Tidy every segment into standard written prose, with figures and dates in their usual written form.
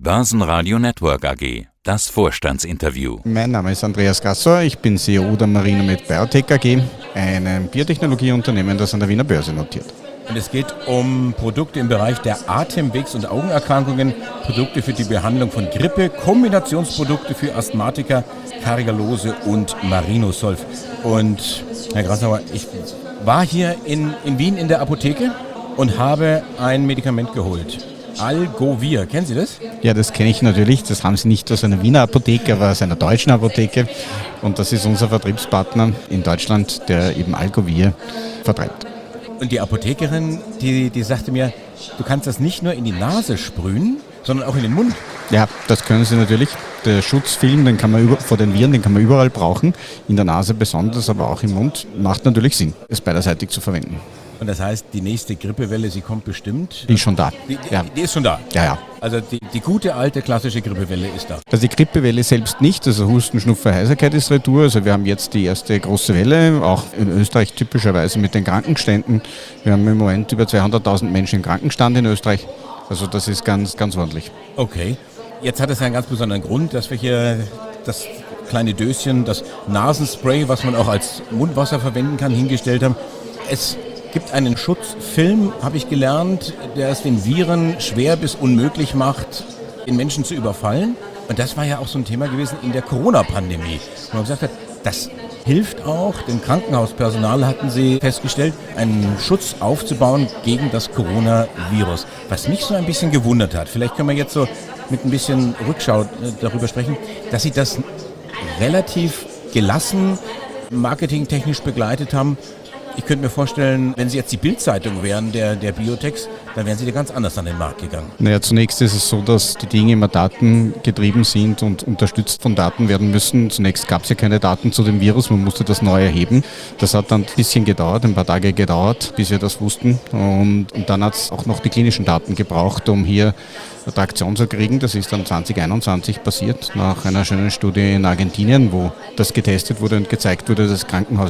Börsenradio Network AG, das Vorstandsinterview. Mein Name ist Andreas Grassauer, ich bin CEO der Marinomed Biotech AG, einem Biotechnologieunternehmen, das an der Wiener Börse notiert. Und es geht um Produkte im Bereich der Atemwegs- und Augenerkrankungen, Produkte für die Behandlung von Grippe, Kombinationsprodukte für Asthmatiker, Cardiolose und Marinosolv. Und Herr Grassauer, ich war hier in Wien in der Apotheke und habe ein Medikament geholt. Algovir, kennen Sie das? Ja, das kenne ich natürlich. Das haben Sie nicht aus einer Wiener Apotheke, aber aus einer deutschen Apotheke. Und das ist unser Vertriebspartner in Deutschland, der eben Algovir vertreibt. Und die Apothekerin, die sagte mir, du kannst das nicht nur in die Nase sprühen, sondern auch in den Mund. Ja, das können Sie natürlich. Der Schutzfilm, den kann man vor den Viren, den kann man überall brauchen. In der Nase besonders, aber auch im Mund. Macht natürlich Sinn, es beiderseitig zu verwenden. Und das heißt, die nächste Grippewelle, sie kommt bestimmt. Die ist schon da. Die ist schon da? Ja. Also die gute, alte, klassische Grippewelle ist da. Also die Grippewelle selbst nicht, also Husten, Schnupfen, Heiserkeit ist retour. Also wir haben jetzt die erste große Welle, auch in Österreich typischerweise mit den Krankenständen. Wir haben im Moment über 200.000 Menschen im Krankenstand in Österreich. Also das ist ganz, ganz ordentlich. Okay. Jetzt hat es einen ganz besonderen Grund, dass wir hier das kleine Döschen, das Nasenspray, was man auch als Mundwasser verwenden kann, hingestellt haben. Es gibt einen Schutzfilm, habe ich gelernt, der es den Viren schwer bis unmöglich macht, den Menschen zu überfallen. Und das war ja auch so ein Thema gewesen in der Corona-Pandemie. Wo man gesagt hat, das hilft auch, dem Krankenhauspersonal hatten sie festgestellt, einen Schutz aufzubauen gegen das Coronavirus. Was mich so ein bisschen gewundert hat, vielleicht können wir jetzt so mit ein bisschen Rückschau darüber sprechen, dass sie das relativ gelassen marketingtechnisch begleitet haben. Ich könnte mir vorstellen, wenn Sie jetzt die Bild-Zeitung wären der Biotechs, dann wären Sie da ganz anders an den Markt gegangen. Naja, zunächst ist es so, dass die Dinge immer datengetrieben sind und unterstützt von Daten werden müssen. Zunächst gab es ja keine Daten zu dem Virus, man musste das neu erheben. Das hat dann ein bisschen gedauert, ein paar Tage gedauert, bis wir das wussten. Und dann hat es auch noch die klinischen Daten gebraucht, um hier Traktion zu kriegen. Das ist dann 2021 passiert, nach einer schönen Studie in Argentinien, wo das getestet wurde und gezeigt wurde, dass das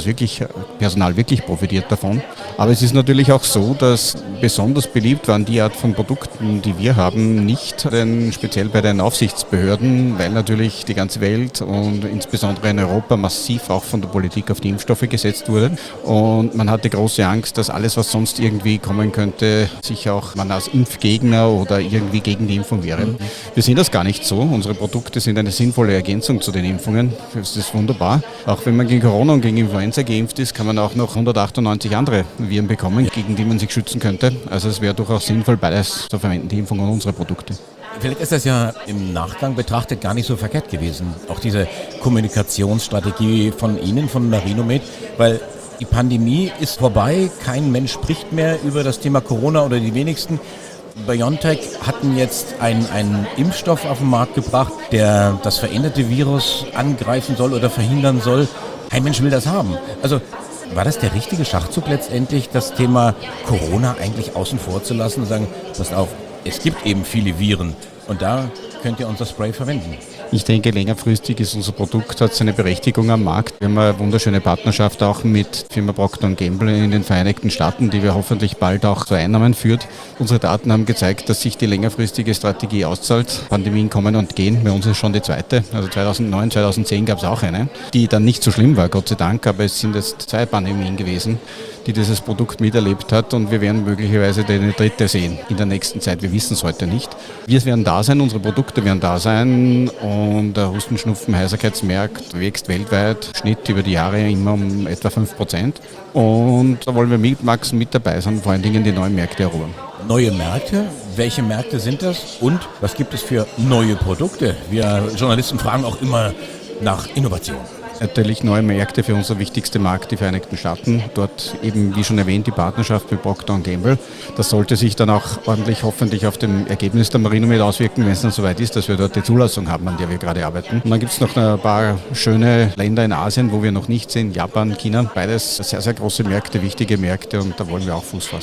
Personal wirklich profitiert davon. Aber es ist natürlich auch so, dass besonders beliebt waren die Art von Produkten, die wir haben, nicht speziell bei den Aufsichtsbehörden, weil natürlich die ganze Welt und insbesondere in Europa massiv auch von der Politik auf die Impfstoffe gesetzt wurde. Und man hatte große Angst, dass alles, was sonst irgendwie kommen könnte, sich auch man als Impfgegner oder irgendwie gegen die Impfung wäre. Wir sehen das gar nicht so. Unsere Produkte sind eine sinnvolle Ergänzung zu den Impfungen. Das ist wunderbar. Auch wenn man gegen Corona und gegen Influenza geimpft ist, kann man auch noch 198 andere Viren bekommen, gegen die man sich schützen könnte. Also es wäre durchaus sinnvoll, beides zu verwenden, die Impfung und unsere Produkte. Vielleicht ist das ja im Nachgang betrachtet gar nicht so verkehrt gewesen, auch diese Kommunikationsstrategie von Ihnen, von Marinomed, weil die Pandemie ist vorbei, kein Mensch spricht mehr über das Thema Corona oder die wenigsten. BioNTech hatten jetzt einen Impfstoff auf den Markt gebracht, der das veränderte Virus angreifen soll oder verhindern soll. Kein Mensch will das haben. Also war das der richtige Schachzug letztendlich, das Thema Corona eigentlich außen vor zu lassen und sagen, passt auf, es gibt eben viele Viren und da könnt ihr unser Spray verwenden? Ich denke, längerfristig ist unser Produkt, hat seine Berechtigung am Markt. Wir haben eine wunderschöne Partnerschaft auch mit Firma Procter & Gamble in den Vereinigten Staaten, die wir hoffentlich bald auch zu Einnahmen führt. Unsere Daten haben gezeigt, dass sich die längerfristige Strategie auszahlt. Pandemien kommen und gehen. Bei uns ist schon die zweite. Also 2009, 2010 gab es auch eine, die dann nicht so schlimm war, Gott sei Dank, aber es sind jetzt 2 Pandemien gewesen, die dieses Produkt miterlebt hat und wir werden möglicherweise eine dritte sehen in der nächsten Zeit. Wir wissen es heute nicht. Wir werden da sein, unsere Produkte werden da sein und der Husten, Schnupfen, Heiserkeitsmarkt wächst weltweit, Schnitt über die Jahre immer um etwa 5%. Und da wollen wir mitwachsen, mit dabei sein, vor allen Dingen die neuen Märkte erobern. Neue Märkte? Welche Märkte sind das? Und was gibt es für neue Produkte? Wir Journalisten fragen auch immer nach Innovation. Natürlich neue Märkte für unser wichtigster Markt, die Vereinigten Staaten. Dort eben, wie schon erwähnt, die Partnerschaft mit Procter & Gamble. Das sollte sich dann auch ordentlich hoffentlich auf dem Ergebnis der Marinomed auswirken, wenn es dann soweit ist, dass wir dort die Zulassung haben, an der wir gerade arbeiten. Und dann gibt es noch ein paar schöne Länder in Asien, wo wir noch nicht sind, Japan, China. Beides sehr, sehr große Märkte, wichtige Märkte und da wollen wir auch Fuß fassen.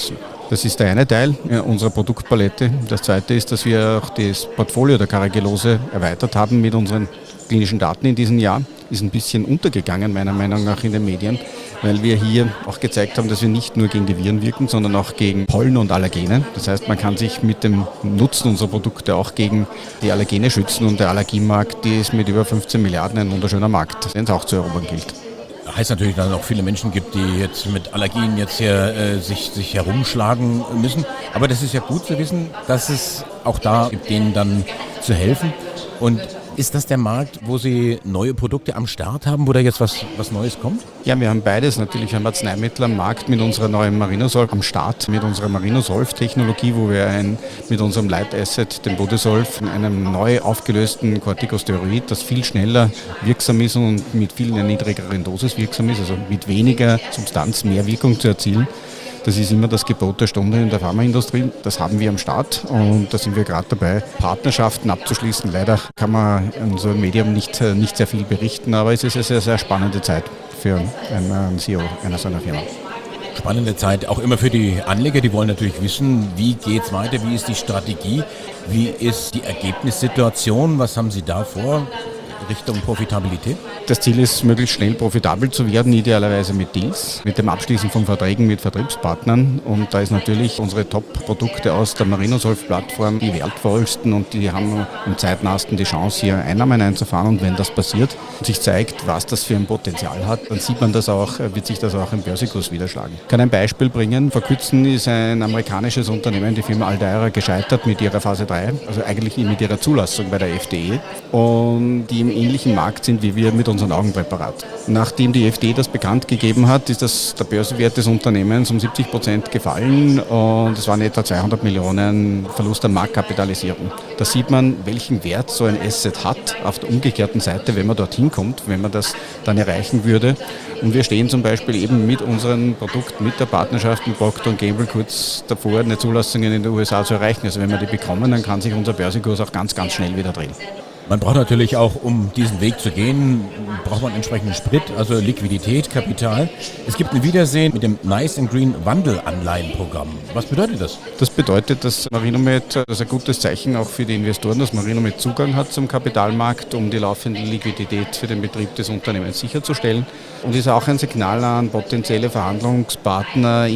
Das ist der eine Teil unserer Produktpalette. Das zweite ist, dass wir auch das Portfolio der Carragelose erweitert haben mit unseren klinischen Daten in diesem Jahr. Ist ein bisschen untergegangen, meiner Meinung nach, in den Medien, weil wir hier auch gezeigt haben, dass wir nicht nur gegen die Viren wirken, sondern auch gegen Pollen und Allergene. Das heißt, man kann sich mit dem Nutzen unserer Produkte auch gegen die Allergene schützen und der Allergiemarkt, die ist mit über 15 Milliarden ein wunderschöner Markt, den es auch zu erobern gilt. Heißt natürlich, dass es auch viele Menschen gibt, die jetzt mit Allergien jetzt hier sich herumschlagen müssen. Aber das ist ja gut zu wissen, dass es auch da gibt, denen dann zu helfen. Und ist das der Markt, wo Sie neue Produkte am Start haben, wo da jetzt was Neues kommt? Ja, wir haben beides. Natürlich haben wir Arzneimittel am Markt mit unserer neuen Marinosolv am Start, mit unserer Marinosolv-Technologie, wo wir mit unserem Leitasset, dem Budesolv, einem neu aufgelösten Corticosteroid, das viel schneller wirksam ist und mit viel niedrigeren Dosis wirksam ist, also mit weniger Substanz mehr Wirkung zu erzielen. Das ist immer das Gebot der Stunde in der Pharmaindustrie. Das haben wir am Start und da sind wir gerade dabei, Partnerschaften abzuschließen. Leider kann man in so einem Medium nicht sehr viel berichten, aber es ist eine sehr, sehr spannende Zeit für einen CEO einer so einer Firma. Spannende Zeit, auch immer für die Anleger, die wollen natürlich wissen, wie geht es weiter, wie ist die Strategie, wie ist die Ergebnissituation, was haben Sie da vor? Richtung Profitabilität? Das Ziel ist, möglichst schnell profitabel zu werden, idealerweise mit Deals, mit dem Abschließen von Verträgen mit Vertriebspartnern. Und da ist natürlich unsere Top-Produkte aus der Marinosolv-Plattform die wertvollsten und die haben am zeitnahsten die Chance, hier Einnahmen einzufahren. Und wenn das passiert und sich zeigt, was das für ein Potenzial hat, dann sieht man das auch, wird sich das auch im Börsenkurs widerschlagen. Ich kann ein Beispiel bringen. Vor kurzem ist ein amerikanisches Unternehmen, die Firma Aldaira, gescheitert mit ihrer Phase 3, also eigentlich mit ihrer Zulassung bei der FDA. Und die im ähnlichen Markt sind wie wir mit unseren Augenpräparaten. Nachdem die FDA das bekannt gegeben hat, ist der Börsenwert des Unternehmens um 70% gefallen und es waren etwa 200 Millionen Verlust an Marktkapitalisierung. Da sieht man, welchen Wert so ein Asset hat auf der umgekehrten Seite, wenn man dorthin kommt, wenn man das dann erreichen würde. Und wir stehen zum Beispiel eben mit unserem Produkt, mit der Partnerschaft mit Procter & Gamble kurz davor, eine Zulassung in den USA zu erreichen. Also wenn wir die bekommen, dann kann sich unser Börsenkurs auch ganz, ganz schnell wieder drehen. Man braucht natürlich auch, um diesen Weg zu gehen, braucht man entsprechenden Sprit, also Liquidität, Kapital. Es gibt ein Wiedersehen mit dem Nice and Green Wandelanleihenprogramm. Was bedeutet das? Das bedeutet, dass Marinomed, das ist ein gutes Zeichen auch für die Investoren, dass Marinomed Zugang hat zum Kapitalmarkt, um die laufende Liquidität für den Betrieb des Unternehmens sicherzustellen. Und ist auch ein Signal an potenzielle Verhandlungspartner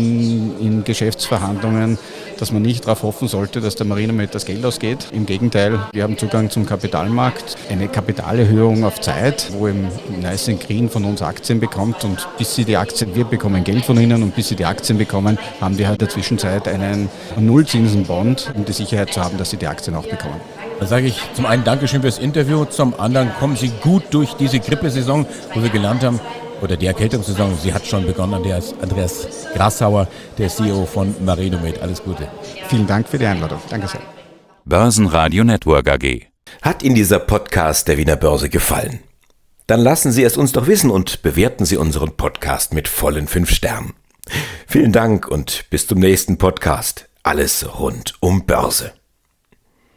in Geschäftsverhandlungen, dass man nicht darauf hoffen sollte, dass der Marinomed das Geld ausgeht. Im Gegenteil, wir haben Zugang zum Kapitalmarkt, eine Kapitalerhöhung auf Zeit, wo eben Nice and Green von uns Aktien bekommt und wir bekommen Geld von ihnen und bis sie die Aktien bekommen, haben wir halt in der Zwischenzeit einen Nullzinsenbond, um die Sicherheit zu haben, dass sie die Aktien auch bekommen. Da sage ich zum einen Dankeschön fürs Interview, zum anderen kommen Sie gut durch diese Grippesaison, wo wir gelernt haben, oder die Erkältungssaison, sie hat schon begonnen. Andreas Grassauer, der CEO von Marinomed. Alles Gute. Vielen Dank für die Einladung. Danke sehr. Börsenradio Network AG. Hat Ihnen dieser Podcast der Wiener Börse gefallen? Dann lassen Sie es uns doch wissen und bewerten Sie unseren Podcast mit vollen 5 Sternen. Vielen Dank und bis zum nächsten Podcast. Alles rund um Börse.